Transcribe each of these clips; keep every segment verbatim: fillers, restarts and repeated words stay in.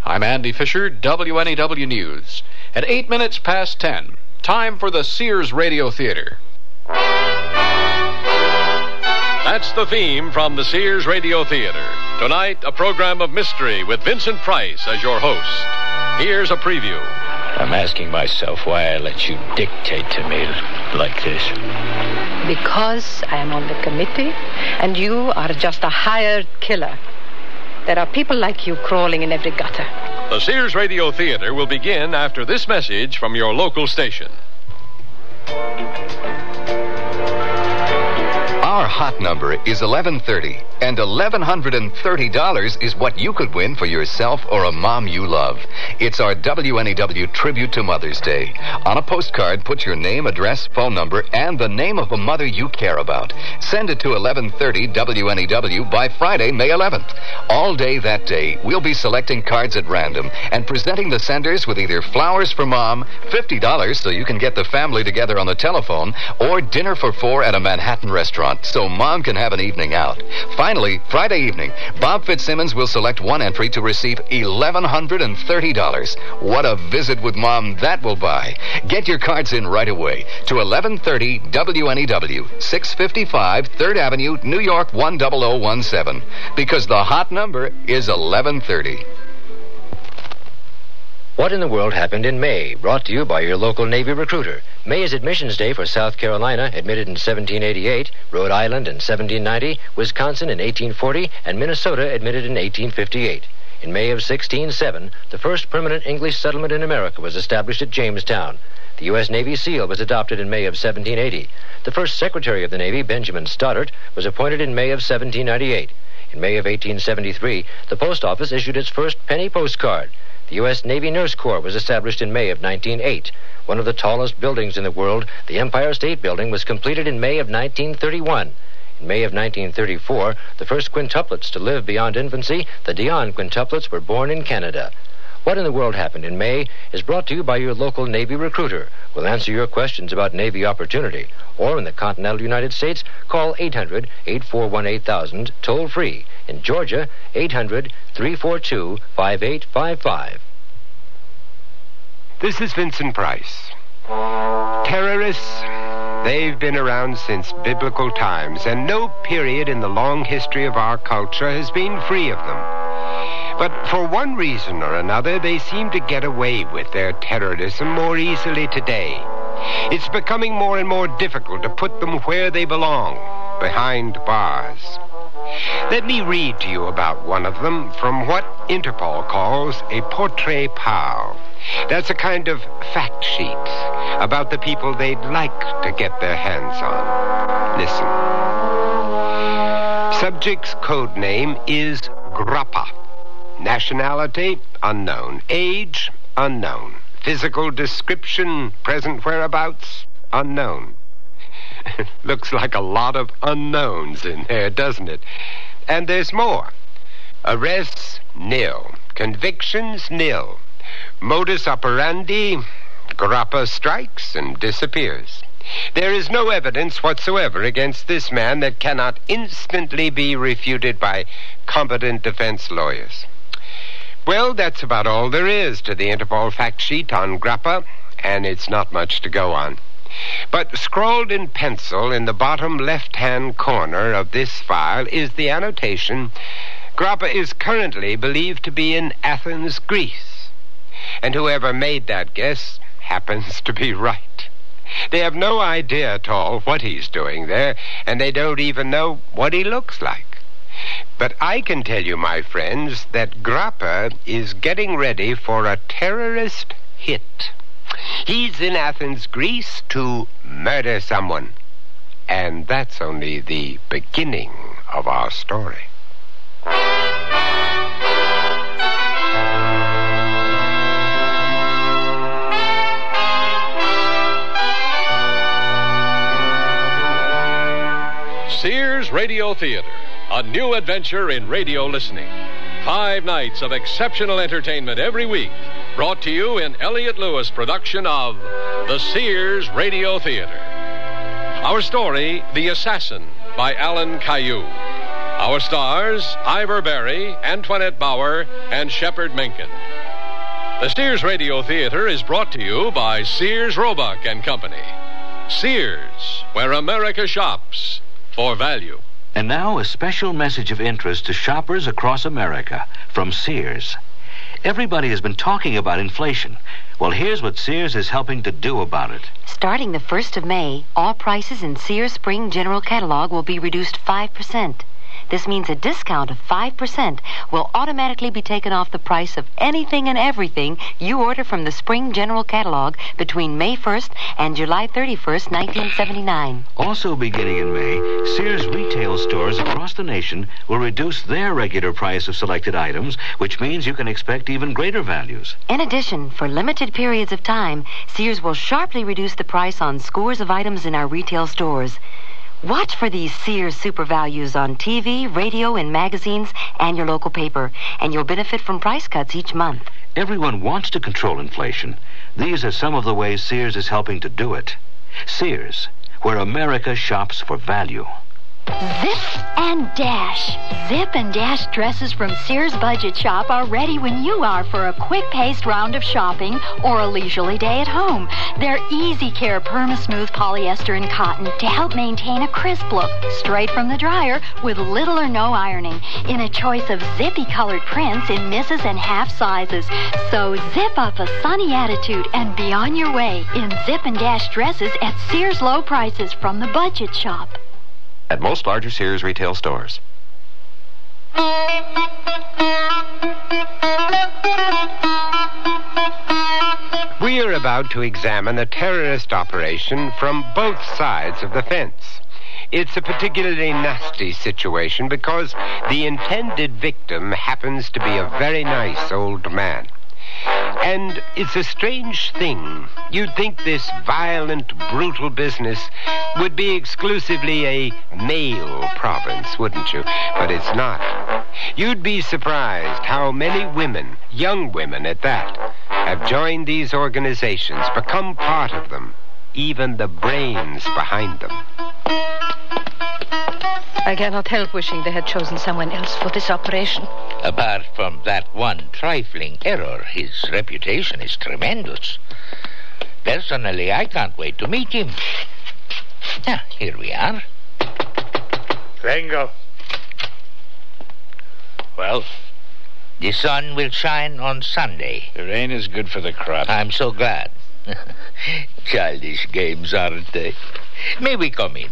I'm Andy Fisher, W N E W News. At eight minutes past ten, time for the Sears Radio Theater. That's the theme from the Sears Radio Theater. Tonight, a program of mystery with Vincent Price as your host. Here's a preview. I'm asking myself why I let you dictate to me like this. Because I am on the committee, and you are just a hired killer. There are people like you crawling in every gutter. The Sears Radio Theater will begin after this message from your local station. Our hot number is eleven thirty, and eleven thirty dollars is what you could win for yourself or a mom you love. It's our W N E W tribute to Mother's Day. On a postcard, put your name, address, phone number, and the name of a mother you care about. Send it to eleven thirty W N E W by Friday, May eleventh. All day that day, we'll be selecting cards at random and presenting the senders with either flowers for mom, fifty dollars so you can get the family together on the telephone, or dinner for four at a Manhattan restaurant so mom can have an evening out. Finally, Friday evening, Bob Fitzsimmons will select one entry to receive eleven thirty dollars. What a visit with mom that will buy. Get your cards in right away to eleven thirty W N E W, six fifty-five third Avenue, New York one zero zero one seven. Because the hot number is eleven thirty. What in the world happened in May? Brought to you by your local Navy recruiter. May is admissions day for South Carolina, admitted in seventeen eighty-eight, Rhode Island in seventeen ninety, Wisconsin in eighteen forty, and Minnesota admitted in eighteen fifty-eight. In May of sixteen oh seven, the first permanent English settlement in America was established at Jamestown. The U S Navy SEAL was adopted in May of seventeen eighty. The first Secretary of the Navy, Benjamin Stoddert, was appointed in May of seventeen ninety-eight. In May of eighteen seventy-three, the Post Office issued its first penny postcard. The U S Navy Nurse Corps was established in May of nineteen oh eight. One of the tallest buildings in the world, the Empire State Building, was completed in May of nineteen thirty-one. In May of nineteen thirty-four, the first quintuplets to live beyond infancy, the Dion quintuplets, were born in Canada. What in the World Happened in May is brought to you by your local Navy recruiter. We'll answer your questions about Navy opportunity. Or in the continental United States, call eight hundred, eight four one, eight thousand, toll free. In Georgia, eight hundred, three four two, five eight five five. This is Vincent Price. Terrorists, they've been around since biblical times, and no period in the long history of our culture has been free of them. But for one reason or another, they seem to get away with their terrorism more easily today. It's becoming more and more difficult to put them where they belong, behind bars. Let me read to you about one of them from what Interpol calls a portrait pal. That's a kind of fact sheet about the people they'd like to get their hands on. Listen. Subject's code name is Grappa. Nationality, unknown. Age, unknown. Physical description, present whereabouts, unknown. Looks like a lot of unknowns in there, doesn't it? And there's more. Arrests, nil. Convictions, nil. Modus operandi, Grappa strikes and disappears. There is no evidence whatsoever against this man that cannot instantly be refuted by competent defense lawyers. Well, that's about all there is to the Interpol fact sheet on Grappa, and it's not much to go on. But scrawled in pencil in the bottom left-hand corner of this file is the annotation, Grappa is currently believed to be in Athens, Greece. And whoever made that guess happens to be right. They have no idea at all what he's doing there, and they don't even know what he looks like. But I can tell you, my friends, that Grappa is getting ready for a terrorist hit. He's in Athens, Greece, to murder someone. And that's only the beginning of our story. Sears Radio Theater, a new adventure in radio listening. Five nights of exceptional entertainment every week, brought to you in Elliott Lewis production of the Sears Radio Theater. Our story, The Assassin, by Alan Caillou. Our stars, Ivor Berry, Antoinette Bauer, and Shepard Menken. The Sears Radio Theater is brought to you by Sears Roebuck and Company. Sears, where America shops for value. And now a special message of interest to shoppers across America from Sears. Everybody has been talking about inflation. Well, here's what Sears is helping to do about it. Starting the first of May, all prices in Sears Spring General Catalog will be reduced five percent. This means a discount of five percent will automatically be taken off the price of anything and everything you order from the Spring General Catalog between May first and July thirty-first, nineteen seventy-nine. Also beginning in May, Sears retail stores across the nation will reduce their regular price of selected items, which means you can expect even greater values. In addition, for limited periods of time, Sears will sharply reduce the price on scores of items in our retail stores. Watch for these Sears super values on T V, radio, and magazines, and your local paper, and you'll benefit from price cuts each month. Everyone wants to control inflation. These are some of the ways Sears is helping to do it. Sears, where America shops for value. Zip and Dash. Zip and Dash dresses from Sears Budget Shop are ready when you are for a quick-paced round of shopping or a leisurely day at home. They're easy care perma-smooth polyester and cotton to help maintain a crisp look, straight from the dryer with little or no ironing, in a choice of zippy-colored prints in misses and half sizes. So zip up a sunny attitude and be on your way in Zip and Dash dresses at Sears low prices from the Budget Shop. At most larger Sears retail stores. We are about to examine a terrorist operation from both sides of the fence. It's a particularly nasty situation because the intended victim happens to be a very nice old man. And it's a strange thing. You'd think this violent, brutal business would be exclusively a male province, wouldn't you? But it's not. You'd be surprised how many women, young women at that, have joined these organizations, become part of them, even the brains behind them. I cannot help wishing they had chosen someone else for this operation. Apart from that one trifling error, his reputation is tremendous. Personally, I can't wait to meet him. Ah, here we are. Vengo. Well? The sun will shine on Sunday. The rain is good for the crop. I'm so glad. Childish games, aren't they? May we come in?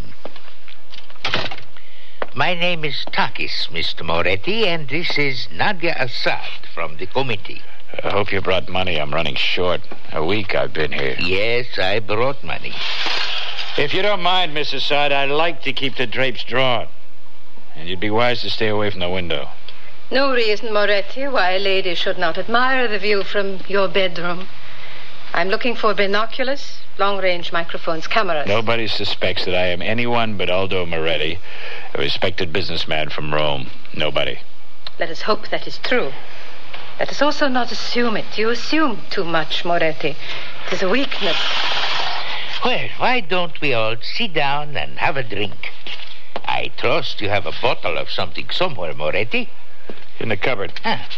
My name is Takis, Mister Moretti, and this is Nadia Assad from the committee. I hope you brought money. I'm running short. A week I've been here. Yes, I brought money. If you don't mind, Miss Assad, I'd like to keep the drapes drawn. And you'd be wise to stay away from the window. No reason, Moretti, why a lady should not admire the view from your bedroom. I'm looking for binoculars, long-range microphones, cameras. Nobody suspects that I am anyone but Aldo Moretti, a respected businessman from Rome. Nobody. Let us hope that is true. Let us also not assume it. You assume too much, Moretti. It is a weakness. Well, why don't we all sit down and have a drink? I trust you have a bottle of something somewhere, Moretti. In the cupboard. Ah,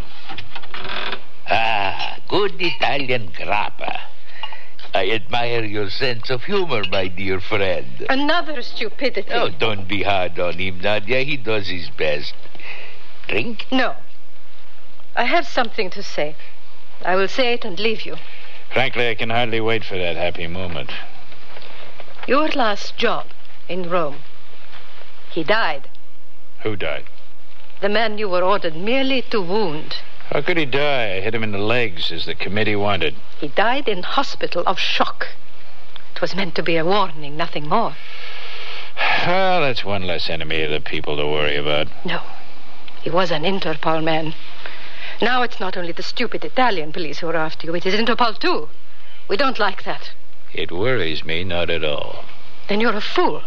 ah good Italian grappa. I admire your sense of humor, my dear friend. Another stupidity. Oh, don't be hard on him, Nadia. He does his best. Drink? No. I have something to say. I will say it and leave you. Frankly, I can hardly wait for that happy moment. Your last job in Rome. He died. Who died? The man you were ordered merely to wound. How could he die? I hit him in the legs, as the committee wanted. He died in hospital of shock. It was meant to be a warning, nothing more. Well, that's one less enemy of the people to worry about. No. He was an Interpol man. Now it's not only the stupid Italian police who are after you. It is Interpol, too. We don't like that. It worries me not at all. Then you're a fool.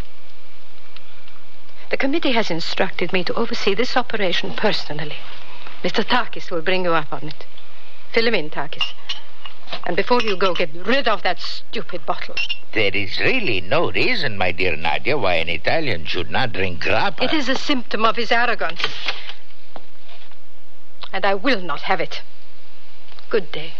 The committee has instructed me to oversee this operation personally. Mister Takis will bring you up on it. Fill him in, Takis. And before you go, get rid of that stupid bottle. There is really no reason, my dear Nadia, why an Italian should not drink grappa. It is a symptom of his arrogance. And I will not have it. Good day.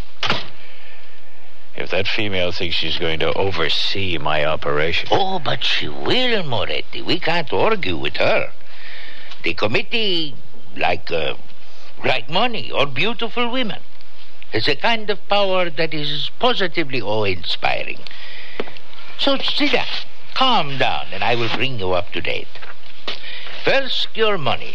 If that female thinks she's going to oversee my operation... Oh, but she will, Moretti. We can't argue with her. The committee, like, uh, like money or beautiful women, has a kind of power that is positively awe-inspiring. So sit down, calm down, and I will bring you up to date. First, your money.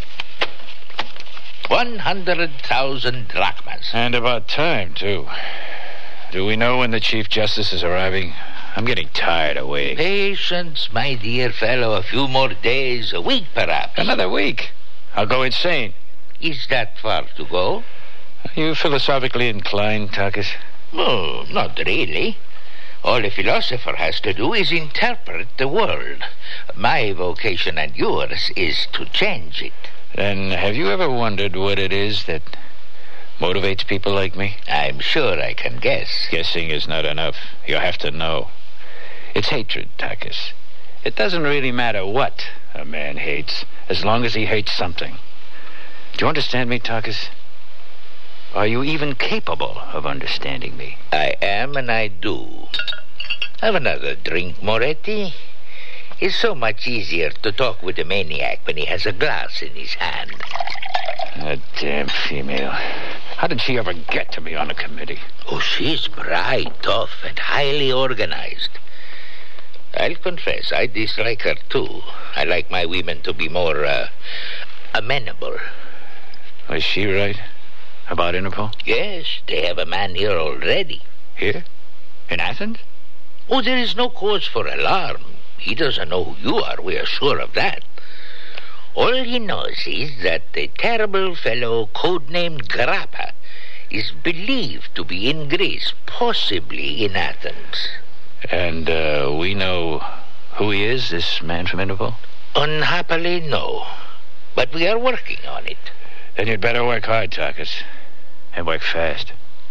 One hundred thousand drachmas. And about time, too. Do we know when the Chief Justice is arriving? I'm getting tired of waiting. Patience, my dear fellow. A few more days, a week perhaps. Another week? I'll go insane. Is that far to go? Are you philosophically inclined, Takis? No, not really. All a philosopher has to do is interpret the world. My vocation and yours is to change it. Then have you ever wondered what it is that motivates people like me? I'm sure I can guess. Guessing is not enough. You have to know. It's hatred, Takis. It doesn't really matter what a man hates, as long as he hates something. Do you understand me, Takis? Are you even capable of understanding me? I am, and I do. Have another drink, Moretti. It's so much easier to talk with a maniac when he has a glass in his hand. That damn female. How did she ever get to be on a committee? Oh, she's bright, tough, and highly organized. I'll confess, I dislike her, too. I like my women to be more, uh, amenable. Was she right about Interpol? Yes, they have a man here already. Here? In Athens? Oh, there is no cause for alarm. He doesn't know who you are, we are sure of that. All he knows is that the terrible fellow codenamed Grappa is believed to be in Greece, possibly in Athens. And uh, we know who he is, this man from Interpol? Unhappily, no. But we are working on it. Then you'd better work hard, Takis. And work fast.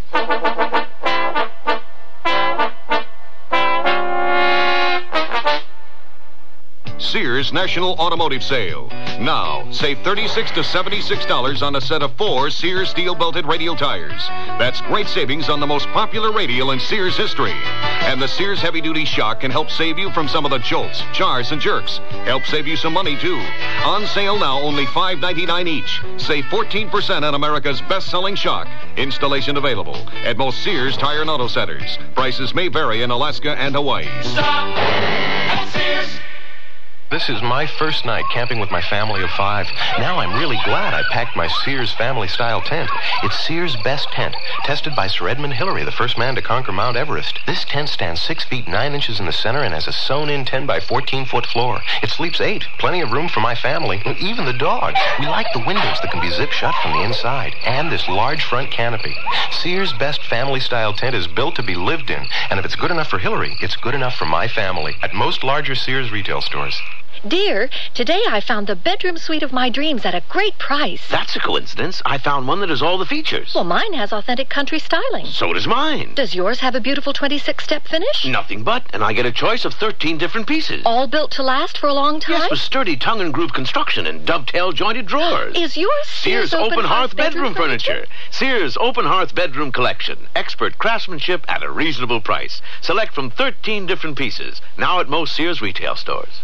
Sears National Automotive Sale. Now, save thirty-six to seventy-six dollars on a set of four Sears steel-belted radial tires. That's great savings on the most popular radial in Sears history. And the Sears heavy-duty shock can help save you from some of the jolts, jars, and jerks. Help save you some money, too. On sale now, only five ninety-nine each. Save fourteen percent on America's best-selling shock. Installation available at most Sears Tire and Auto Centers. Prices may vary in Alaska and Hawaii. Stop at Sears. This is my first night camping with my family of five. Now I'm really glad I packed my Sears family-style tent. It's Sears' best tent, tested by Sir Edmund Hillary, the first man to conquer Mount Everest. This tent stands six feet nine inches in the center and has a sewn-in ten by fourteen foot floor. It sleeps eight, plenty of room for my family, even the dog. We like the windows that can be zip shut from the inside, and this large front canopy. Sears' best family-style tent is built to be lived in, and if it's good enough for Hillary, it's good enough for my family at most larger Sears retail stores. Dear, today I found the bedroom suite of my dreams at a great price. That's a coincidence. I found one that has all the features. Well, mine has authentic country styling. So does mine. Does yours have a beautiful twenty-six step finish? Nothing but, and I get a choice of thirteen different pieces. All built to last for a long time? Yes, with sturdy tongue and groove construction and dovetail jointed drawers. Is yours Sears, Sears Open, Open Hearth, Hearth Bedroom, bedroom furniture? furniture? Sears Open Hearth Bedroom Collection. Expert craftsmanship at a reasonable price. Select from thirteen different pieces. Now at most Sears retail stores.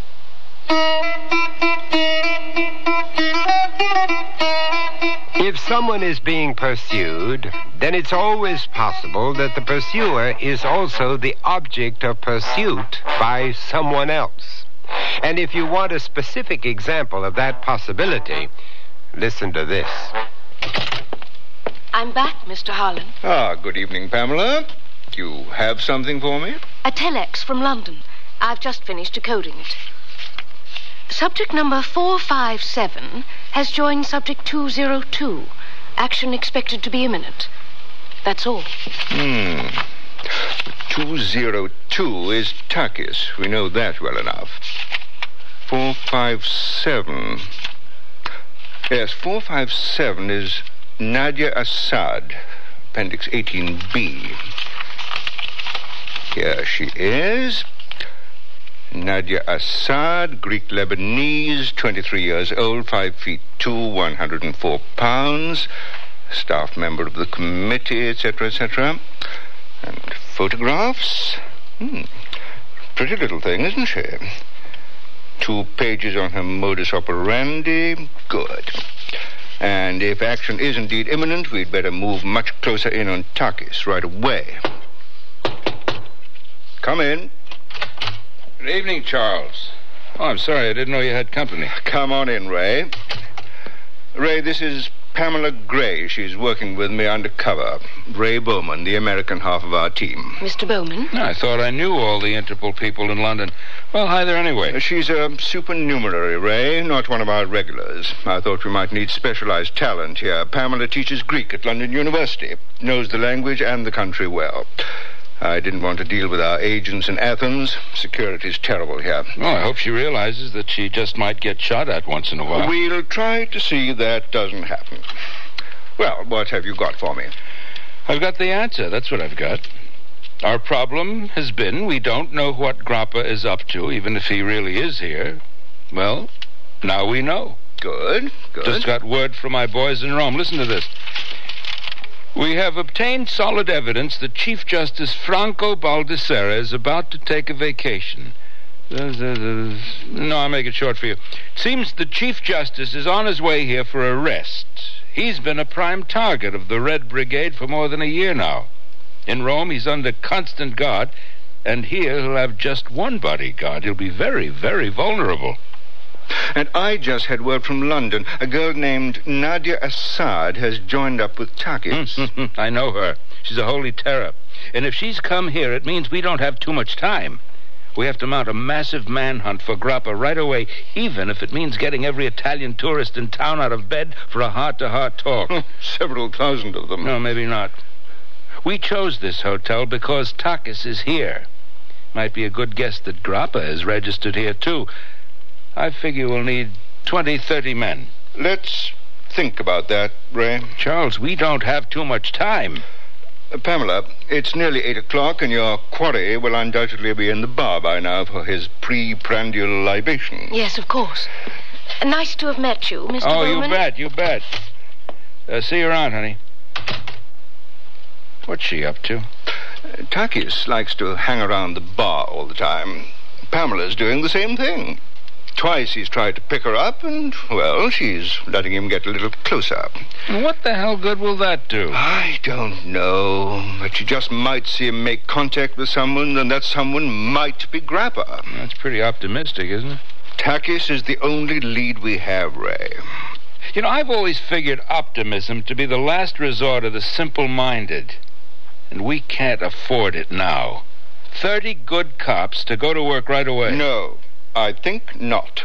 If someone is being pursued, then it's always possible that the pursuer is also the object of pursuit by someone else. And if you want a specific example of that possibility, listen to this. I'm back, Mister Harlan. Ah, good evening, Pamela. You have something for me? A telex from London. I've just finished decoding it. Subject number four five seven has joined subject two zero two. Action expected to be imminent. That's all. Hmm. two zero two is Takis. We know that well enough. four five seven. Yes, four five seven is Nadia Assad, Appendix eighteen B. Here she is. Nadia Assad, Greek Lebanese, twenty-three years old, five feet two, one hundred four pounds. staff member of the committee, et cetera, et cetera. And photographs. Hmm. Pretty little thing, isn't she? Two pages on her modus operandi. Good. And if action is indeed imminent, we'd better move much closer in on Takis right away. Come in. Good evening, Charles. Oh, I'm sorry. I didn't know you had company. Come on in, Ray. Ray, this is Pamela Gray. She's working with me undercover. Ray Bowman, the American half of our team. Mister Bowman? I thought I knew all the Interpol people in London. Well, hi there anyway. She's a supernumerary, Ray, not one of our regulars. I thought we might need specialized talent here. Pamela teaches Greek at London University, knows the language and the country well. I didn't want to deal with our agents in Athens. Security's terrible here. Well, I hope she realizes that she just might get shot at once in a while. We'll try to see that doesn't happen. Well, what have you got for me? I've got the answer. That's what I've got. Our problem has been we don't know what Grappa is up to, even if he really is here. Well, now we know. Good, good. Just got word from my boys in Rome. Listen to this. We have obtained solid evidence that Chief Justice Franco Baldessera is about to take a vacation. No, I'll make it short for you. It seems the Chief Justice is on his way here for a rest. He's been a prime target of the Red Brigade for more than a year now. In Rome, he's under constant guard, and here he'll have just one bodyguard. He'll be very, very vulnerable. And I just had word from London. A girl named Nadia Assad has joined up with Takis. I know her. She's a holy terror. And if she's come here, it means we don't have too much time. We have to mount a massive manhunt for Grappa right away, even if it means getting every Italian tourist in town out of bed for a heart-to-heart talk. Several thousand of them. No, maybe not. We chose this hotel because Takis is here. Might be a good guess that Grappa is registered here, too. I figure we'll need twenty, thirty men. Let's think about that, Ray. Charles, we don't have too much time. Uh, Pamela, it's nearly eight o'clock, and your quarry will undoubtedly be in the bar by now for his pre-prandial libation. Yes, of course. Nice to have met you, Mister Oh, Bowman. you bet, you bet. Uh, see you around, honey. What's she up to? Uh, Takis likes to hang around the bar all the time. Pamela's doing the same thing. Twice he's tried to pick her up, and, well, she's letting him get a little closer. What the hell good will that do? I don't know, but she just might see him make contact with someone, and that someone might be Grappa. That's pretty optimistic, isn't it? Takis is the only lead we have, Ray. You know, I've always figured optimism to be the last resort of the simple-minded, and we can't afford it now. Thirty good cops to go to work right away. No. I think not.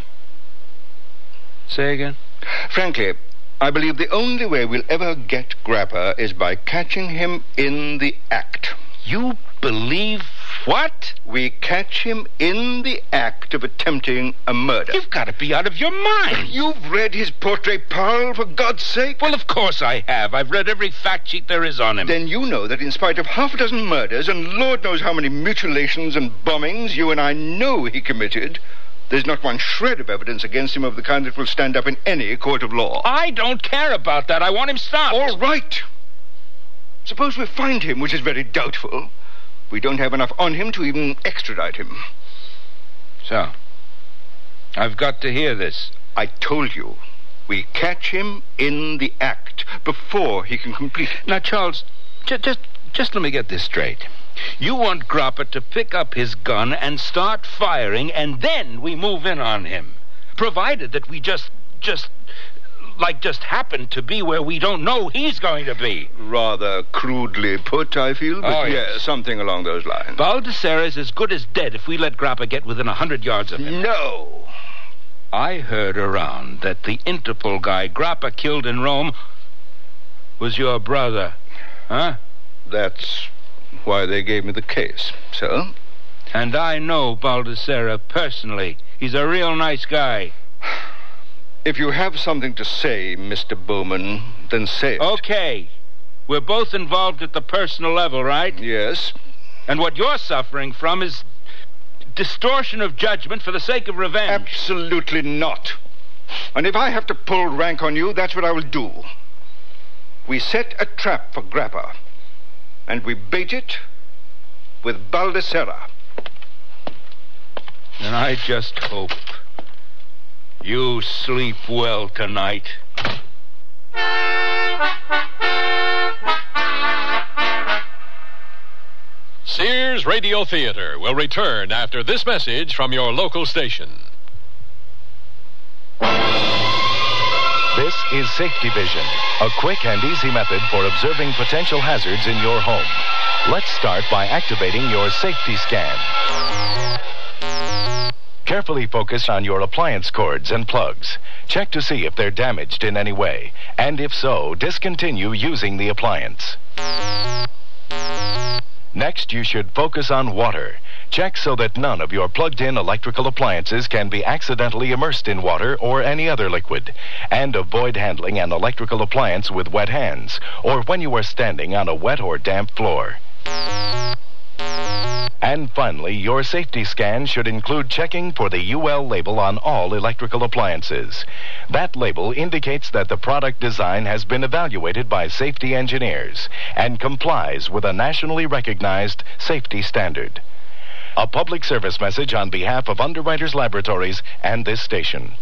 Say again? Frankly, I believe the only way we'll ever get Grappa is by catching him in the act. You believe what? We catch him in the act of attempting a murder. You've got to be out of your mind. You've read his portrait, Paul, for God's sake. Well, of course I have. I've read every fact sheet there is on him. Then you know that in spite of half a dozen murders and Lord knows how many mutilations and bombings you and I know he committed, there's not one shred of evidence against him of the kind that will stand up in any court of law. I don't care about that. I want him stopped. All right. Suppose we find him, which is very doubtful. We don't have enough on him to even extradite him. So, I've got to hear this. I told you. We catch him in the act before he can complete it. Now, Charles, j- just, just let me get this straight. You want Grappa to pick up his gun and start firing, and then we move in on him. Provided that we just, just, like just happen to be where we don't know he's going to be. Rather crudely put, I feel, but oh, yes, yeah, something along those lines. Baldessera is as good as dead if we let Grappa get within a hundred yards of him. No. I heard around that the Interpol guy Grappa killed in Rome was your brother. Huh? That's why they gave me the case, so? And I know Baldessera personally. He's a real nice guy. If you have something to say, Mister Bowman, then say it. Okay. We're both involved at the personal level, right? Yes. And what you're suffering from is distortion of judgment for the sake of revenge. Absolutely not. And if I have to pull rank on you, that's what I will do. we set a trap for Grappa, and we bait it with Baldessera. And I just hope you sleep well tonight. Sears Radio Theater will return after this message from your local station. This is Safety Vision, a quick and easy method for observing potential hazards in your home. Let's start by activating your safety scan. Carefully focus on your appliance cords and plugs. Check to see if they're damaged in any way, and if so, discontinue using the appliance. Next, you should focus on water. Check so that none of your plugged-in electrical appliances can be accidentally immersed in water or any other liquid. And avoid handling an electrical appliance with wet hands, or when you are standing on a wet or damp floor. And finally, your safety scan should include checking for the U L label on all electrical appliances. That label indicates that the product design has been evaluated by safety engineers and complies with a nationally recognized safety standard. A public service message on behalf of Underwriters Laboratories and this station.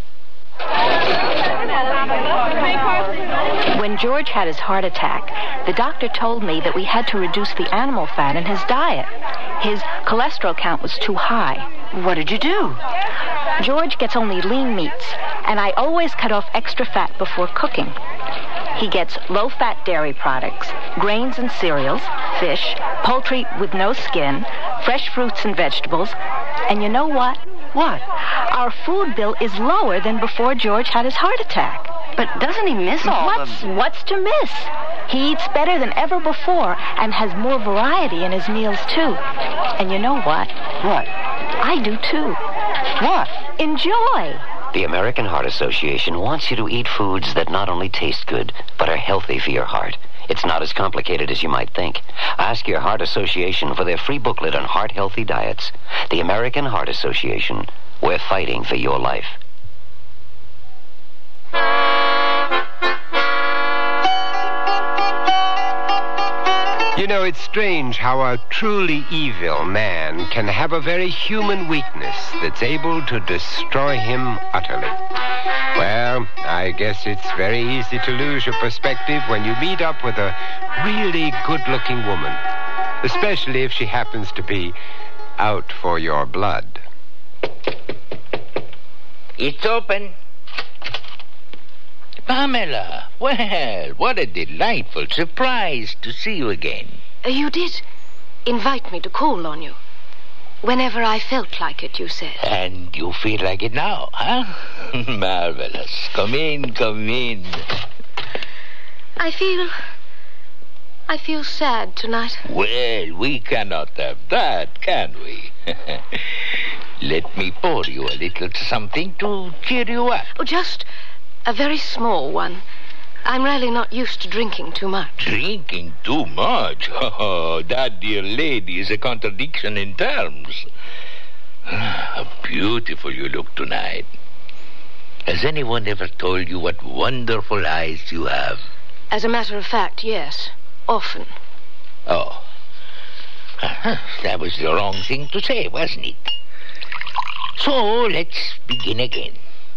When George had his heart attack, the doctor told me that we had to reduce the animal fat in his diet. His cholesterol count was too high. What did you do? George gets only lean meats, and I always cut off extra fat before cooking. He gets low-fat dairy products, grains and cereals, fish, poultry with no skin, fresh fruits and vegetables. And you know what? What? Our food bill is lower than before George had his heart attack. But doesn't he miss all what's, of them? What's to miss? He eats better than ever before and has more variety in his meals, too. And you know what? What? I do, too. What? Enjoy. The American Heart Association wants you to eat foods that not only taste good, but are healthy for your heart. It's not as complicated as you might think. Ask your Heart Association for their free booklet on heart-healthy diets. The American Heart Association. We're fighting for your life. You know, it's strange how a truly evil man can have a very human weakness that's able to destroy him utterly. Well, I guess it's very easy to lose your perspective when you meet up with a really good-looking woman, especially if she happens to be out for your blood. It's open. Pamela, well, what a delightful surprise to see you again. Uh, you did invite me to call on you. Whenever I felt like it, you said. And you feel like it now, huh? Marvelous. Come in, come in. I feel... I feel sad tonight. Well, we cannot have that, can we? Let me pour you a little something to cheer you up. Oh, just a very small one. I'm really not used to drinking too much. Drinking too much? Oh, that, dear lady, is a contradiction in terms. How beautiful you look tonight. Has anyone ever told you what wonderful eyes you have? As a matter of fact, yes. Often. Oh. Uh-huh. That was the wrong thing to say, wasn't it? So, let's begin again.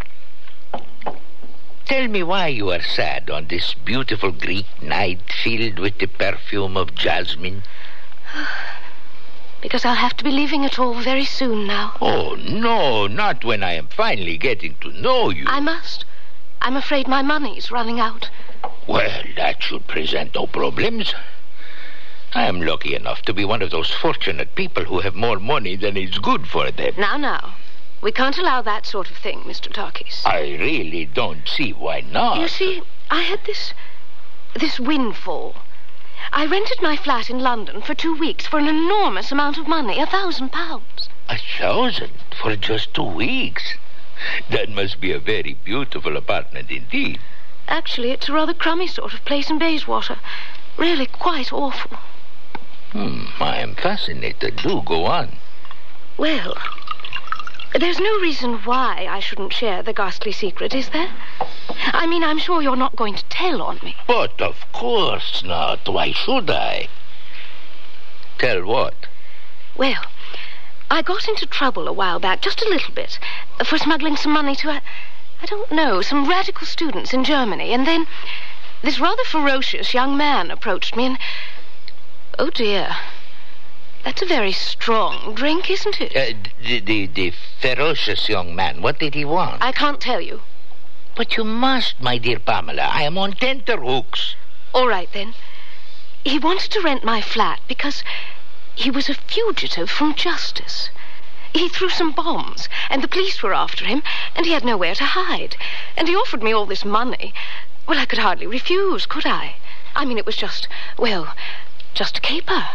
Tell me why you are sad on this beautiful Greek night filled with the perfume of jasmine. Because I'll have to be leaving it all very soon now. Oh, no, not when I am finally getting to know you. I must. I'm afraid my money's running out. Well, that should present no problems. I am lucky enough to be one of those fortunate people who have more money than is good for them. Now, now. We can't allow that sort of thing, Mister Tarkis. I really don't see why not. You see, I had this... this windfall. I rented my flat in London for two weeks for an enormous amount of money, a thousand pounds. A thousand for just two weeks? That must be a very beautiful apartment indeed. Actually, it's a rather crummy sort of place in Bayswater. Really quite awful. Hmm, I am fascinated. Do go on. Well, There's no reason why I shouldn't share the ghastly secret, is there? I mean, I'm sure you're not going to tell on me. But of course not. Why should I? Tell what? Well, I got into trouble a while back, just a little bit, for smuggling some money to, a, I don't know, some radical students in Germany. And then this rather ferocious young man approached me and... Oh, dear. That's a very strong drink, isn't it? Uh, the, the, the ferocious young man, what did he want? I can't tell you. But you must, my dear Pamela. I am on tenterhooks. All right, then. He wanted to rent my flat because he was a fugitive from justice. He threw some bombs, and the police were after him, and he had nowhere to hide. And he offered me all this money. Well, I could hardly refuse, could I? I mean, it was just, well, just a caper.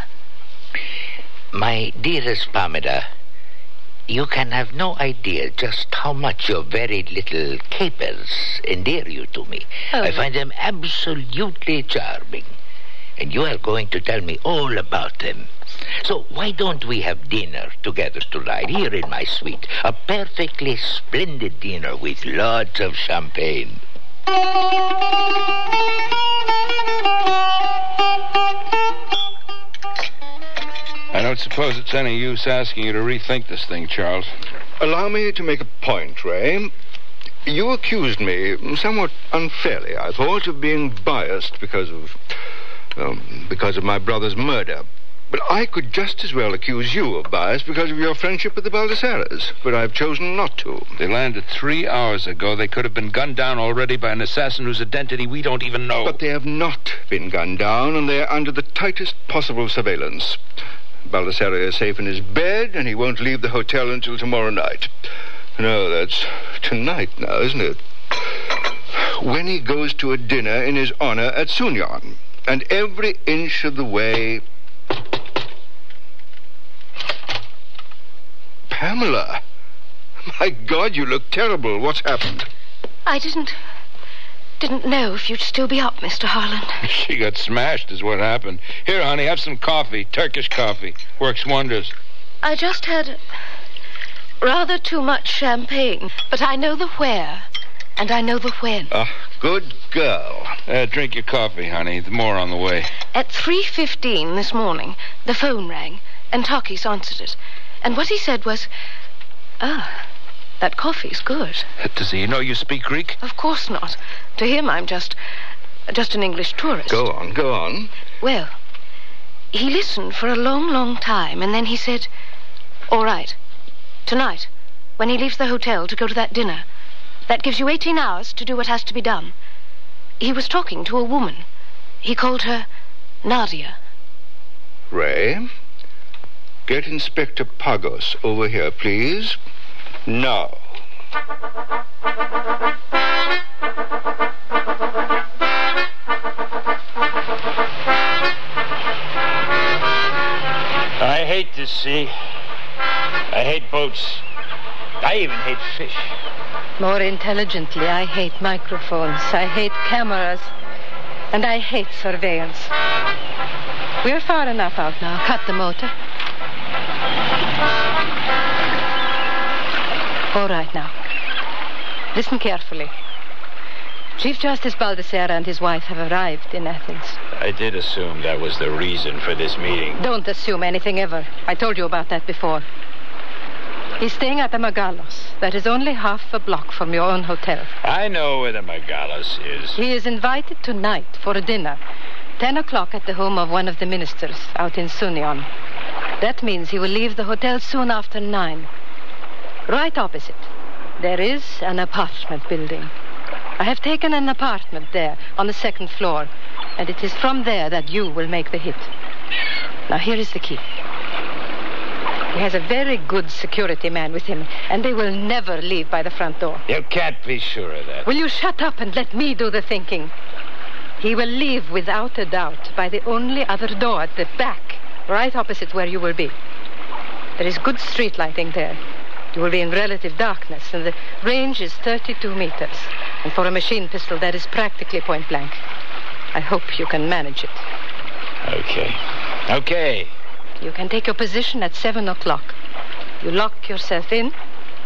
My dearest Pamela, you can have no idea just how much your very little capers endear you to me. Oh. I find them absolutely charming. And you are going to tell me all about them. So why don't we have dinner together tonight here in my suite? A perfectly splendid dinner with lots of champagne. I don't suppose it's any use asking you to rethink this thing, Charles. Allow me to make a point, Ray. You accused me, somewhat unfairly, I thought, of being biased because of... Um, because of my brother's murder. But I could just as well accuse you of bias because of your friendship with the Baldessaras. But I've chosen not to. They landed three hours ago. They could have been gunned down already by an assassin whose identity we don't even know. But they have not been gunned down, and they're under the tightest possible surveillance. Baldassare is safe in his bed, and he won't leave the hotel until tomorrow night. No, that's tonight now, isn't it? When he goes to a dinner in his honor at Sunyon. And every inch of the way... Pamela! My God, you look terrible. What's happened? I didn't... didn't know if you'd still be up, Mister Harland. She got smashed is what happened. Here, honey, have some coffee. Turkish coffee. Works wonders. I just had rather too much champagne, but I know the where, and I know the when. Ah, good girl. Uh, drink your coffee, honey. The more on the way. At three fifteen this morning, the phone rang, and Takis answered it. And what he said was, ah, that coffee's good. Does he know you speak Greek? Of course not. To him, I'm just, just an English tourist. Go on, go on. Well, he listened for a long, long time, and then he said, all right, tonight, when he leaves the hotel to go to that dinner, that gives you eighteen hours to do what has to be done. He was talking to a woman. He called her Nadia. Ray, get Inspector Pagos over here, please. Now. I hate the sea. I hate boats. I even hate fish. More intelligently, I hate microphones. I hate cameras. And I hate surveillance. We're far enough out now. Cut the motor. All right now. Listen carefully. Chief Justice Baldassare and his wife have arrived in Athens. I did assume that was the reason for this meeting. Don't assume anything ever. I told you about that before. He's staying at the Magalos. That is only half a block from your own hotel. I know where the Magalos is. He is invited tonight for a dinner. Ten o'clock at the home of one of the ministers out in Sunyon. That means he will leave the hotel soon after nine. Right opposite, there is an apartment building. I have taken an apartment there on the second floor, and it is from there that you will make the hit. Now, here is the key. He has a very good security man with him, and they will never leave by the front door. You can't be sure of that. Will you shut up and let me do the thinking? He will leave without a doubt by the only other door at the back, right opposite where you will be. There is good street lighting there. You will be in relative darkness, and the range is thirty-two meters. And for a machine pistol, that is practically point blank. I hope you can manage it. Okay. Okay. You can take your position at seven o'clock. You lock yourself in,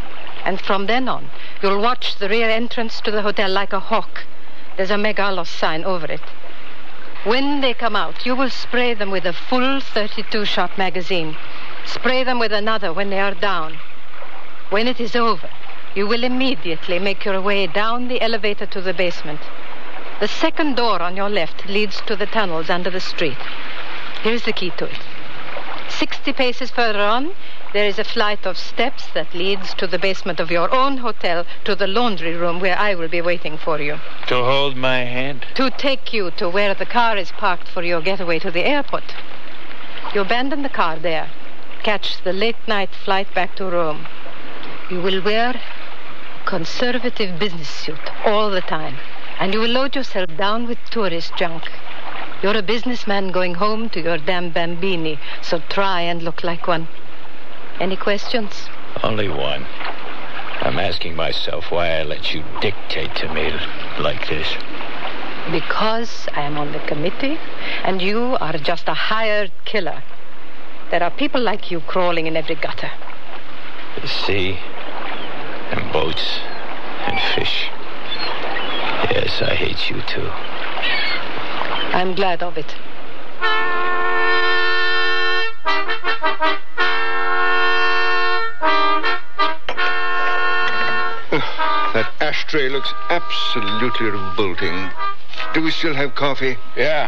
And from then on, you'll watch the rear entrance to the hotel like a hawk. There's a Megalos sign over it. When they come out, you will spray them with a full thirty-two shot magazine. Spray them with another when they are down. When it is over, you will immediately make your way down the elevator to the basement. The second door on your left leads to the tunnels under the street. Here's the key to it. Sixty paces further on, there is a flight of steps that leads to the basement of your own hotel, to the laundry room where I will be waiting for you. To hold my hand? To take you to where the car is parked for your getaway to the airport. You abandon the car there. Catch the late-night flight back to Rome. You will wear a conservative business suit all the time. And you will load yourself down with tourist junk. You're a businessman going home to your damn bambini, so try and look like one. Any questions? Only one. I'm asking myself why I let you dictate to me like this. Because I am on the committee, and you are just a hired killer. There are people like you crawling in every gutter. The sea, and boats, and fish. Yes, I hate you too. I'm glad of it. That ashtray looks absolutely revolting. Do we still have coffee? Yeah.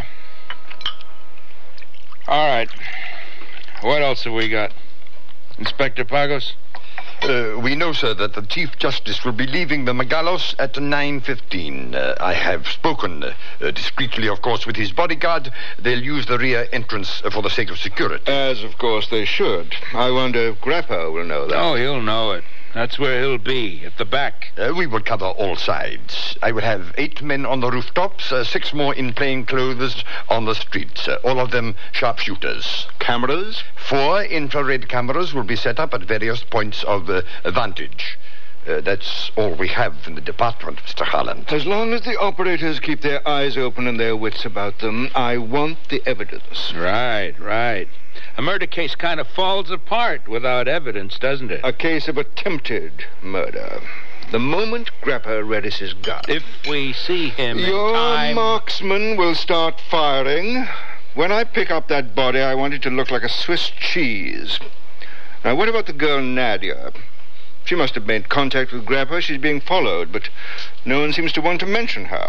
All right. What else have we got? Inspector Pagos? Uh, we know, sir, that the Chief Justice will be leaving the Megalos at nine fifteen. Uh, I have spoken uh, uh, discreetly, of course, with his bodyguard. They'll use the rear entrance uh, for the sake of security. As, of course, they should. I wonder if Grappa will know that. Oh, he'll know it. That's where he'll be, at the back. Uh, we will cover all sides. I will have eight men on the rooftops, uh, six more in plain clothes on the streets, uh, all of them sharpshooters. Cameras? Four infrared cameras will be set up at various points of uh, vantage. Uh, that's all we have in the department, Mister Harland. As long as the operators keep their eyes open and their wits about them, I want the evidence. Right, right. A murder case kind of falls apart without evidence, doesn't it? A case of attempted murder. The moment Grappa readies his gun. If we see him Your in time... marksman will start firing. When I pick up that body, I want it to look like a Swiss cheese. Now, what about the girl Nadia? She must have made contact with Grappa. She's being followed, but no one seems to want to mention her.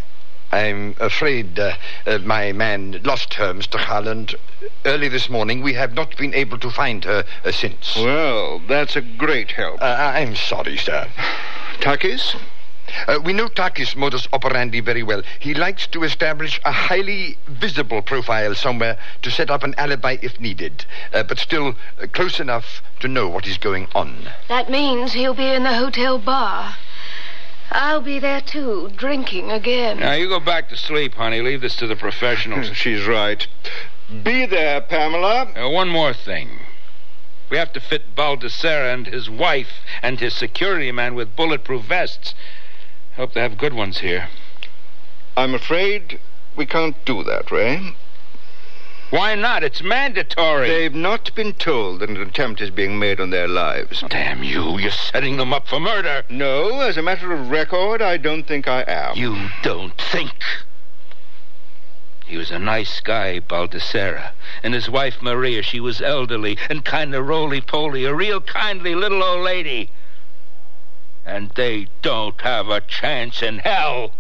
I'm afraid uh, uh, my man lost her, Mister Harland. Early this morning, we have not been able to find her uh, since. Well, that's a great help. Uh, I'm sorry, sir. Takis? Uh, we know Takis' modus operandi very well. He likes to establish a highly visible profile somewhere to set up an alibi if needed, uh, but still uh, close enough to know what is going on. That means he'll be in the hotel bar. I'll be there, too, drinking again. Now, you go back to sleep, honey. Leave this to the professionals. She's right. Be there, Pamela. Uh, one more thing. We have to fit Baldessera and his wife and his security man with bulletproof vests. Hope they have good ones here. I'm afraid we can't do that, Ray. Why not? It's mandatory. They've not been told that an attempt is being made on their lives. Damn you, you're setting them up for murder. No, as a matter of record, I don't think I am. You don't think. He was a nice guy, Baldessera. And his wife, Maria, she was elderly and kind of roly-poly, a real kindly little old lady. And they don't have a chance in hell.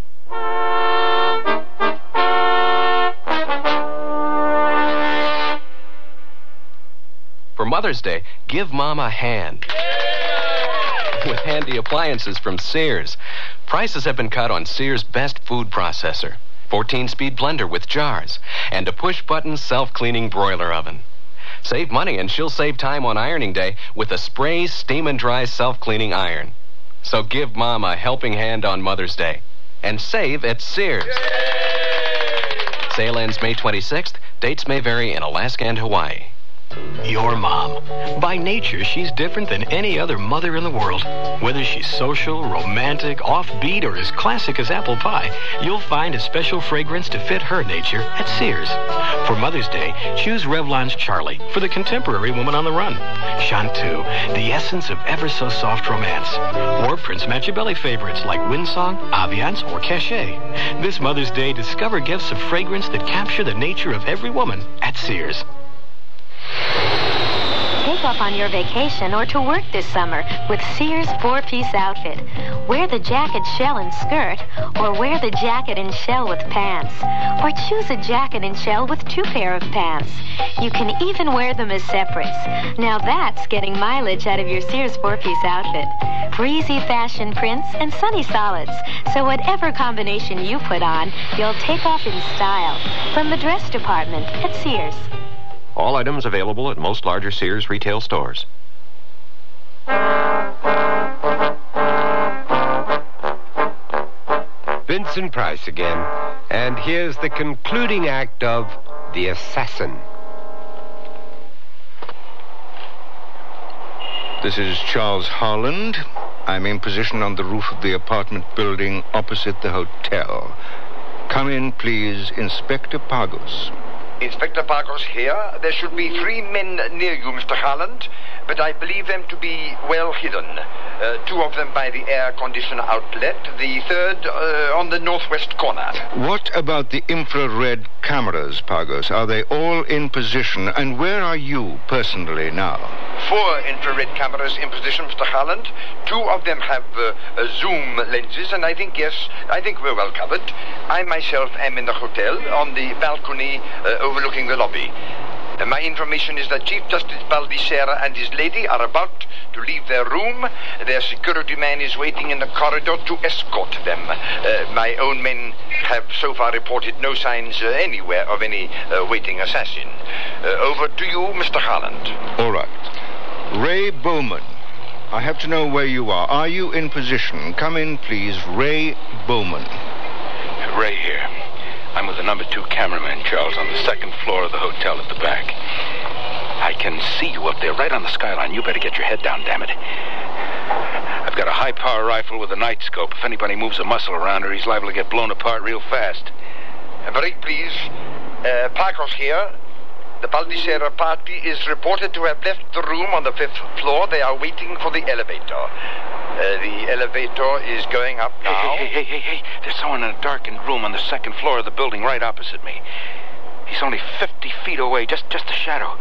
For Mother's Day, give Mom a hand. With handy appliances from Sears. Prices have been cut on Sears' best food processor, fourteen-speed blender with jars, and a push-button self-cleaning broiler oven. Save money and she'll save time on ironing day with a Sprays Steam and Dry self-cleaning iron. So give Mom a helping hand on Mother's Day. And save at Sears. Yay! Sale ends May twenty-sixth. Dates may vary in Alaska and Hawaii. Your mom. By nature, she's different than any other mother in the world. Whether she's social, romantic, offbeat, or as classic as apple pie, you'll find a special fragrance to fit her nature at Sears. For Mother's Day, choose Revlon's Charlie for the contemporary woman on the run. Chanteuse, the essence of ever-so-soft romance. Or Prince Machiavelli favorites like Windsong, Aviance, or Cachet. This Mother's Day, discover gifts of fragrance that capture the nature of every woman at Sears. Take off on your vacation or to work this summer with Sears four-piece outfit. Wear the jacket, shell, and skirt, or wear the jacket and shell with pants. Or choose a jacket and shell with two pair of pants. You can even wear them as separates. Now that's getting mileage out of your Sears four-piece outfit. Breezy fashion prints and sunny solids. So whatever combination you put on, you'll take off in style. From the dress department at Sears. All items available at most larger Sears retail stores. Vincent Price again. And here's the concluding act of The Assassin. This is Charles Harland. I'm in position on the roof of the apartment building opposite the hotel. Come in, please, Inspector Pagos. Inspector Pagos here. There should be three men near you, Mister Harland, but I believe them to be well hidden. Uh, two of them by the air conditioner outlet, the third uh, on the northwest corner. What about the infrared cameras, Pagos? Are they all in position? And where are you personally now? Four infrared cameras in position, Mister Harland. Two of them have uh, uh, zoom lenses, and I think, yes, I think we're well covered. I myself am in the hotel on the balcony uh, overlooking the lobby. Uh, my information is that Chief Justice Baldissera and his lady are about to leave their room. Their security man is waiting in the corridor to escort them. Uh, my own men have so far reported no signs uh, anywhere of any uh, waiting assassin. Uh, over to you, Mister Harland. All right. Ray Bowman, I have to know where you are. Are you in position? Come in, please. Ray Bowman. Ray here. I'm with the number two cameraman, Charles, on the second floor of the hotel at the back. I can see you up there, right on the skyline. You better get your head down, damn it. I've got a high-power rifle with a night scope. If anybody moves a muscle around her, he's liable to get blown apart real fast. Uh, break, please. Uh, Pagos here. The Baldissera party is reported to have left the room on the fifth floor. They are waiting for the elevator. Uh, the elevator is going up now. Hey, hey, hey, hey, hey. There's someone in a darkened room on the second floor of the building right opposite me. He's only fifty feet away, just, just a shadow.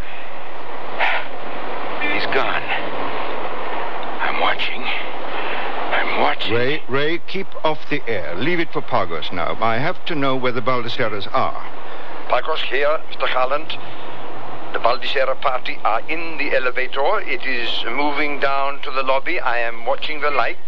He's gone. I'm watching. I'm watching. Ray, Ray, keep off the air. Leave it for Pagos now. I have to know where the Baldisseras are. Pagos here, Mister Harland. The Baldissera party are in the elevator. It is moving down to the lobby. I am watching the light.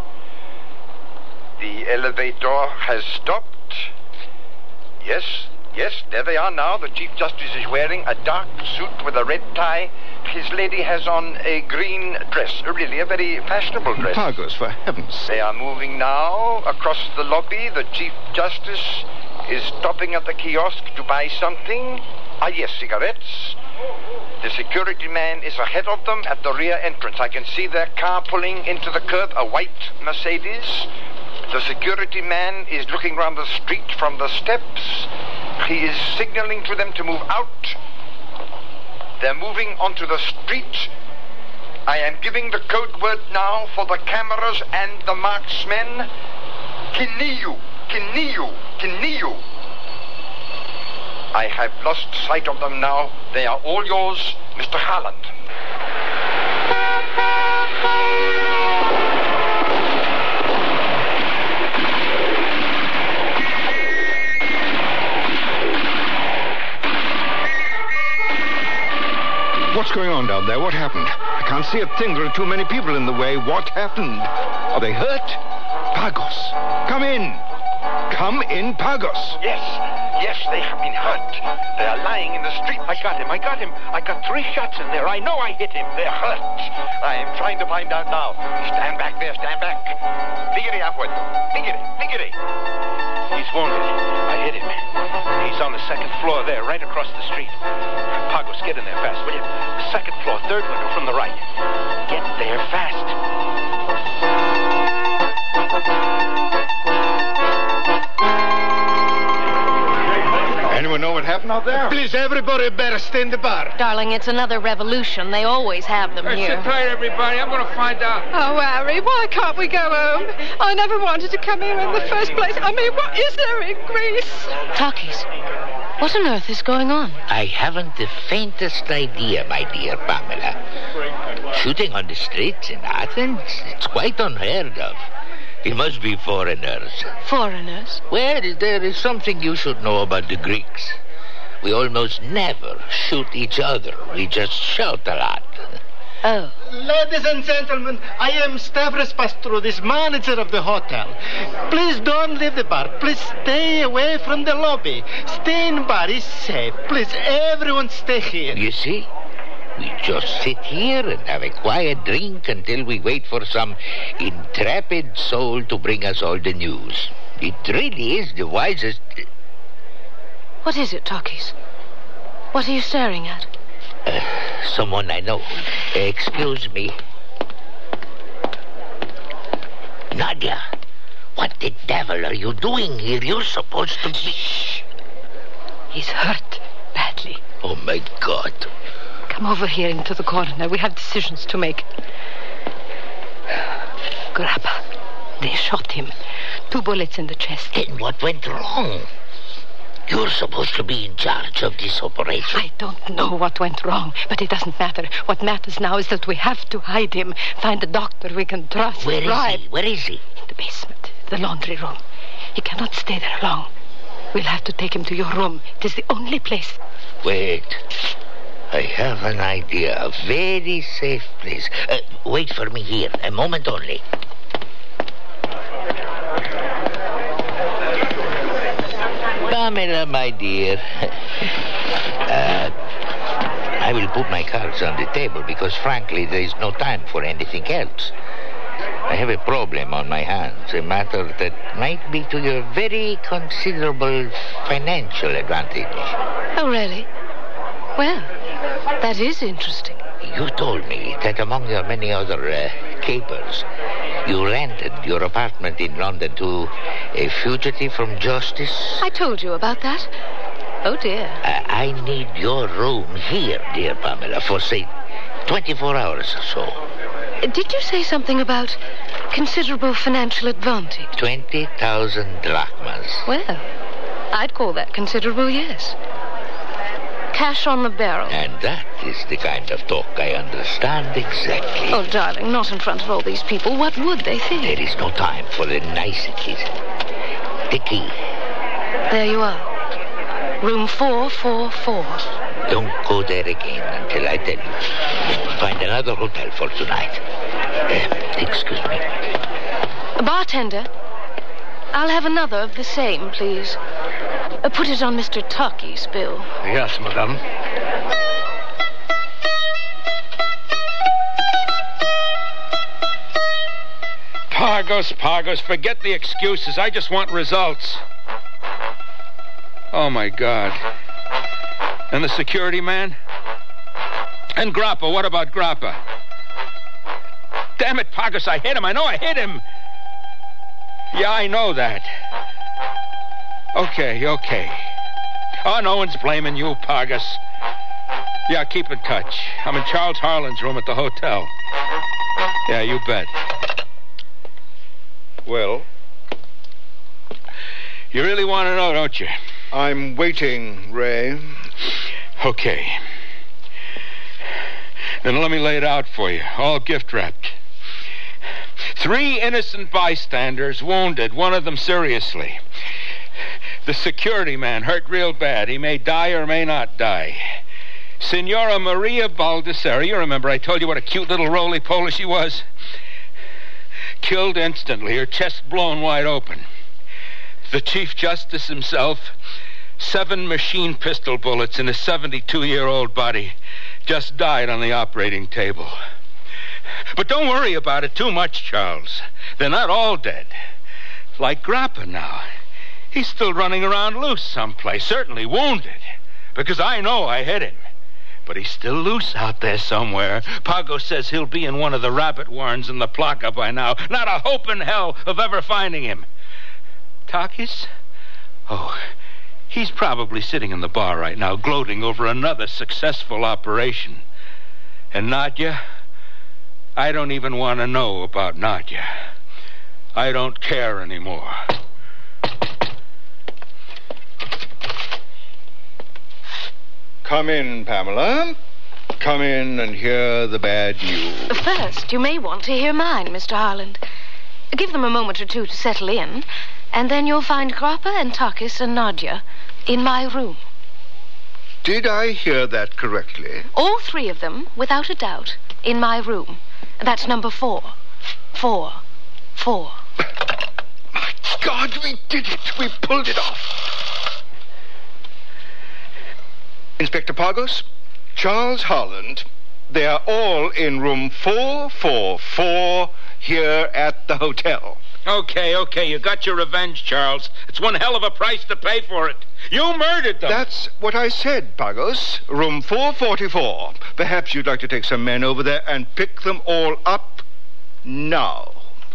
The elevator has stopped. Yes, yes, there they are now. The Chief Justice is wearing a dark suit with a red tie. His lady has on a green dress. Really, a very fashionable dress. Pagos, for heaven's sake. They are moving now across the lobby. The Chief Justice is stopping at the kiosk to buy something. Ah, yes, cigarettes. The security man is ahead of them at the rear entrance. I can see their car pulling into the curb, a white Mercedes. The security man is looking round the street from the steps. He is signaling to them to move out. They're moving onto the street. I am giving the code word now for the cameras and the marksmen. Kiniu, Kiniu, Kiniu. I have lost sight of them now. They are all yours, Mister Harland. What's going on down there? What happened? I can't see a thing. There are too many people in the way. What happened? Are they hurt? Pagos, come in. Come in, Pagos. Yes, Yes, they have been hurt. They are lying in the street. I got him. I got him. I got three shots in there. I know I hit him. They're hurt. I am trying to find out now. Stand back there. Stand back. Figure afuera. Figure. Figure. He's wounded. I hit him. He's on the second floor there, right across the street. Pagos, get in there fast, will you? The second floor, third window from the right. Get there fast. Anyone know what happened out there? Please, everybody better stay in the bar. Darling, it's another revolution. They always have them Hey, here. sit tight, everybody. I'm going to find out. Oh, Harry, why can't we go home? I never wanted to come here in the first place. I mean, what is there in Greece? Takis, what on earth is going on? I haven't the faintest idea, my dear Pamela. Shooting on the streets in Athens? It's quite unheard of. It must be foreigners. Foreigners? Well, there is something you should know about the Greeks. We almost never shoot each other. We just shout a lot. Oh. Ladies and gentlemen, I am Stavros Pastroulis, manager of the hotel. Please don't leave the bar. Please stay away from the lobby. Stay in the bar. It's safe. Please, everyone stay here. You see? We just sit here and have a quiet drink until we wait for some intrepid soul to bring us all the news. It really is the wisest... What is it, Takis? What are you staring at? Uh, someone I know. Uh, excuse me. Nadia, what the devil are you doing here? You're supposed to be... He's hurt badly. Oh, my God. Come over here into the corner. We have decisions to make. Grappa. They shot him. Two bullets in the chest. Then what went wrong? You're supposed to be in charge of this operation. I don't know what went wrong, but it doesn't matter. What matters now is that we have to hide him. Find a doctor we can trust. Where is right. he? Where is he? In the basement. The laundry room. He cannot stay there long. We'll have to take him to your room. It is the only place. Wait. I have an idea. A very safe place. Uh, wait for me here. A moment only. Pamela, my dear. uh, I will put my cards on the table because, frankly, there is no time for anything else. I have a problem on my hands, a matter that might be to your very considerable financial advantage. Oh, really? Well, that is interesting. You told me that among your many other uh, capers, you rented your apartment in London to a fugitive from justice. I told you about that. Oh, dear. Uh, I need your room here, dear Pamela, for, say, twenty-four hours or so. Did you say something about considerable financial advantage? twenty thousand drachmas. Well, I'd call that considerable, yes. Cash on the barrel. And that is the kind of talk I understand exactly. Oh, darling, not in front of all these people. What would they think? There is no time for the niceties. The key. There you are. Room four four four. Don't go there again until I tell you. Find another hotel for tonight. Uh, excuse me. Bartender, I'll have another of the same, please. Uh, put it on Mister Takis' bill. Yes, madame. Pagos, Pagos, forget the excuses. I just want results. Oh, my God. And the security man? And Grappa. What about Grappa? Damn it, Pagos, I hit him. I know I hit him. Yeah, I know that. Okay, okay. Oh, no one's blaming you, Pagos. Yeah, keep in touch. I'm in Charles Harlan's room at the hotel. Yeah, you bet. Well? You really want to know, don't you? I'm waiting, Ray. Okay. Then let me lay it out for you, all gift-wrapped. Three innocent bystanders wounded, one of them seriously. The security man hurt real bad. He may die or may not die. Signora Maria Baldessera, you remember I told you what a cute little roly-poly she was? Killed instantly, her chest blown wide open. The Chief Justice himself Seven machine pistol bullets in a seventy-two-year-old body. Just died on the operating table. But don't worry about it too much, Charles. They're not all dead. Like Grappa now. He's still running around loose someplace, certainly wounded. Because I know I hit him. But he's still loose out there somewhere. Pago says he'll be in one of the rabbit warrens in the Plaka by now. Not a hope in hell of ever finding him. Takis? Oh, he's probably sitting in the bar right now, gloating over another successful operation. And Nadia? I don't even want to know about Nadia. I don't care anymore. Come in, Pamela. Come in and hear the bad news. First, you may want to hear mine, Mister Harland. Give them a moment or two to settle in, and then you'll find Grappa and Takis and Nadia in my room. Did I hear that correctly? All three of them, without a doubt, in my room. That's number four. Four. Four. My God, we did it. We pulled it off. Inspector Pagos, Charles Harland, they are all in room four four four here at the hotel. Okay, okay, you got your revenge, Charles. It's one hell of a price to pay for it. You murdered them. That's what I said, Pagos. Room four forty-four. Perhaps you'd like to take some men over there and pick them all up now.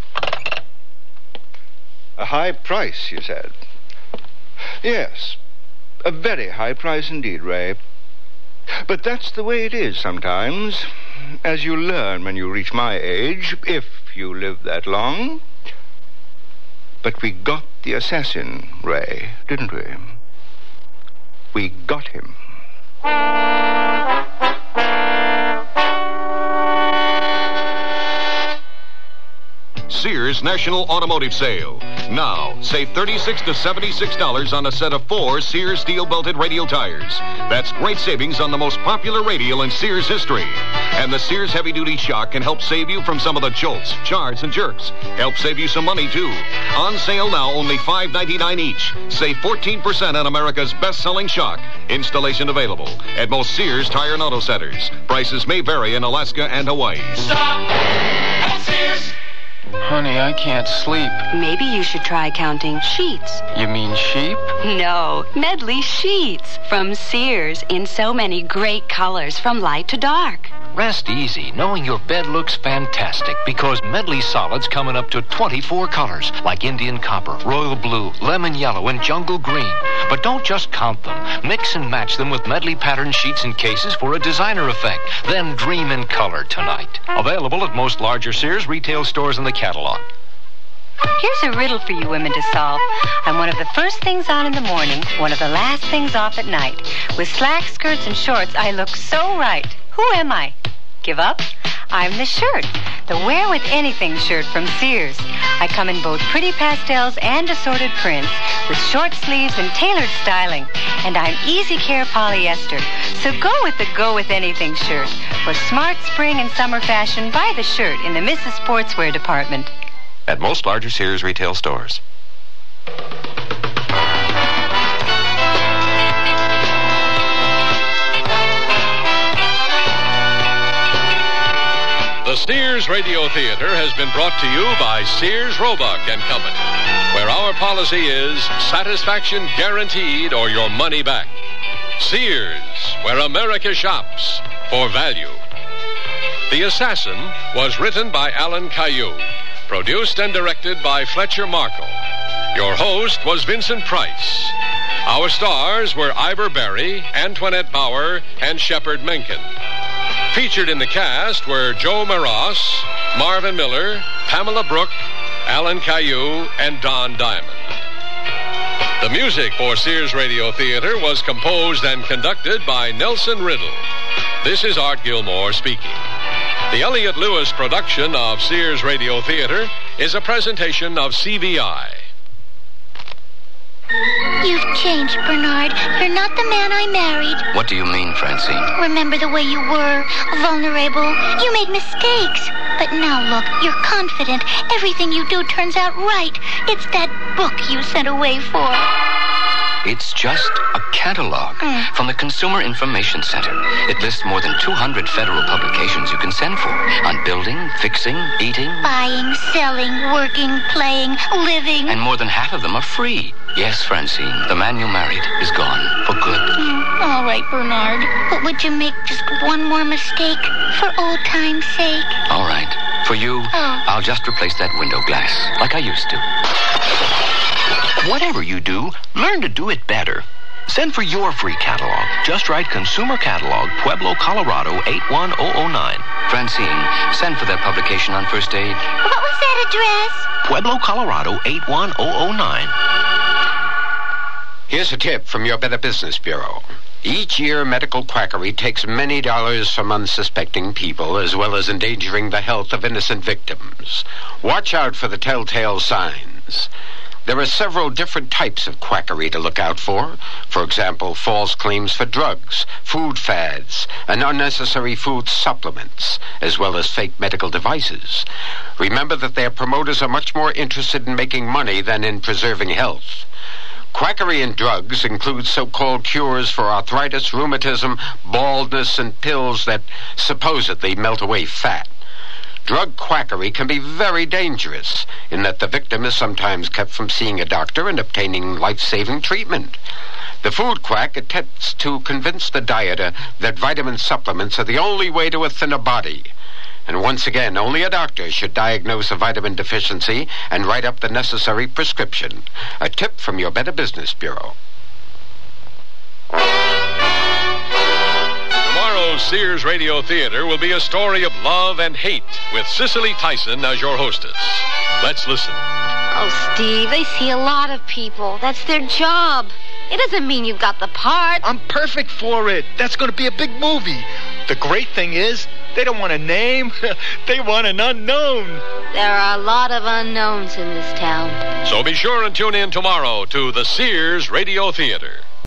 A high price, you said. Yes. A very high price indeed, Ray. But that's the way it is sometimes, as you learn when you reach my age, if you live that long. But we got the assassin, Ray, didn't we? We got him. Sears National Automotive Sale. Now, save thirty-six to seventy-six dollars on a set of four Sears steel-belted radial tires. That's great savings on the most popular radial in Sears history. And the Sears heavy-duty shock can help save you from some of the jolts, jars, and jerks. Help save you some money, too. On sale now, only five ninety-nine each. Save fourteen percent on America's best-selling shock. Installation available at most Sears Tire and Auto Centers. Prices may vary in Alaska and Hawaii. Stop at Sears. Honey, I can't sleep. Maybe you should try counting sheets. You mean sheep? No, Medley sheets from Sears in so many great colors from light to dark. Rest easy knowing your bed looks fantastic because Medley solids come in up to twenty-four colors like Indian copper, royal blue, lemon yellow, and jungle green. But don't just count them. Mix and match them with Medley pattern sheets and cases for a designer effect. Then dream in color tonight. Available at most larger Sears retail stores in the catalog. Here's a riddle for you women to solve. I'm one of the first things on in the morning, one of the last things off at night. With slacks, skirts, and shorts, I look so right. Who am I? Give up? I'm the shirt. The Wear With Anything shirt from Sears. I come in both pretty pastels and assorted prints with short sleeves and tailored styling. And I'm easy care polyester. So go with the Go With Anything shirt. For smart spring and summer fashion, buy the shirt in the Missus Sportswear department. At most larger Sears retail stores. The Sears Radio Theater has been brought to you by Sears Roebuck and Company, where our policy is satisfaction guaranteed or your money back. Sears, where America shops for value. The Assassin was written by Alan Caillou, produced and directed by Fletcher Markle. Your host was Vincent Price. Our stars were Ivor Berry, Antoinette Bauer, and Shepard Menken. Featured in the cast were Joe Maras, Marvin Miller, Pamela Brooke, Alan Caillou, and Don Diamond. The music for Sears Radio Theater was composed and conducted by Nelson Riddle. This is Art Gilmore speaking. The Elliott Lewis production of Sears Radio Theater is a presentation of C V I. You've changed, Bernard. You're not the man I married. What do you mean, Francine? Remember the way you were, vulnerable. You made mistakes. But now look, you're confident. Everything you do turns out right. It's that book you sent away for. It's just a catalog Mm. from the Consumer Information Center. It lists more than two hundred federal publications you can send for on building, fixing, eating, Buying, selling, working, playing, living. and more than half of them are free. Yes, Francine, the man you married is gone for good. Mm, all right, Bernard. But would you make just one more mistake for old time's sake? All right. For you, Oh. I'll just replace that window glass like I used to. Whatever you do, learn to do it better. Send for your free catalog. Just write Consumer Catalog, Pueblo, Colorado, eight one zero zero nine. Francine, send for that publication on First Aid. What was that address? Pueblo, Colorado, eight one zero zero nine. Here's a tip from your Better Business Bureau. Each year, medical quackery takes many dollars from unsuspecting people, as well as endangering the health of innocent victims. Watch out for the telltale signs. There are several different types of quackery to look out for. For example, false claims for drugs, food fads, and unnecessary food supplements, as well as fake medical devices. Remember that their promoters are much more interested in making money than in preserving health. Quackery in drugs includes so-called cures for arthritis, rheumatism, baldness, and pills that supposedly melt away fat. Drug quackery can be very dangerous in that the victim is sometimes kept from seeing a doctor and obtaining life-saving treatment. The food quack attempts to convince the dieter that vitamin supplements are the only way to a thinner body. And once again, only a doctor should diagnose a vitamin deficiency and write up the necessary prescription. A tip from your Better Business Bureau. Tomorrow's Sears Radio Theater will be a story of love and hate with Cicely Tyson as your hostess. Let's listen. Oh, Steve, they see a lot of people. That's their job. It doesn't mean you got the part. I'm perfect for it. That's going to be a big movie. The great thing is, they don't want a name. They want an unknown. There are a lot of unknowns in this town. So be sure and tune in tomorrow to the Sears Radio Theater.